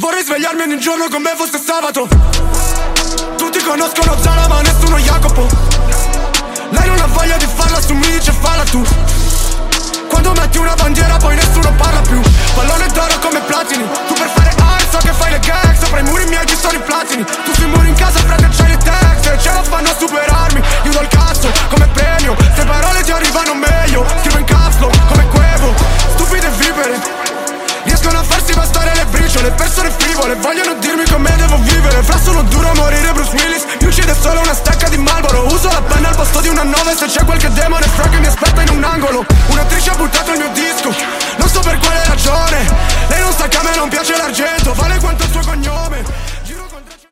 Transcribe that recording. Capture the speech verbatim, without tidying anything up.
Vorrei svegliarmi ogni giorno come fosse sabato. Tutti conoscono Zara ma nessuno Jacopo. Lei non ha voglia di farla su, mi dice falla tu. Quando metti una bandiera poi nessuno parla più. Pallone d'oro come platini. Tu per fare art so che fai le gag. Sopra i muri miei ci sono i platini. Tu sui muri in casa frate c'hai le text. E ce la fanno a superarmi. Io do il cazzo come premio. Se parole ti arrivano meglio. Scrivo in capslo come Quevo. Stupide vipere riescono a farsi bastare le briciole. Persone frivole vogliono dirmi come devo vivere. Fra sono duro a morire Bruce Willis. Mi uccide solo una stecca di Marlboro. Uso la penna al posto di una nove. Se c'è qualche demone fra che mi aspetta in un angolo. Un'attrice ha buttato il mio disco. Non so per quale ragione. Lei non sa che a me non piace l'argento. Vale quanto il suo cognome.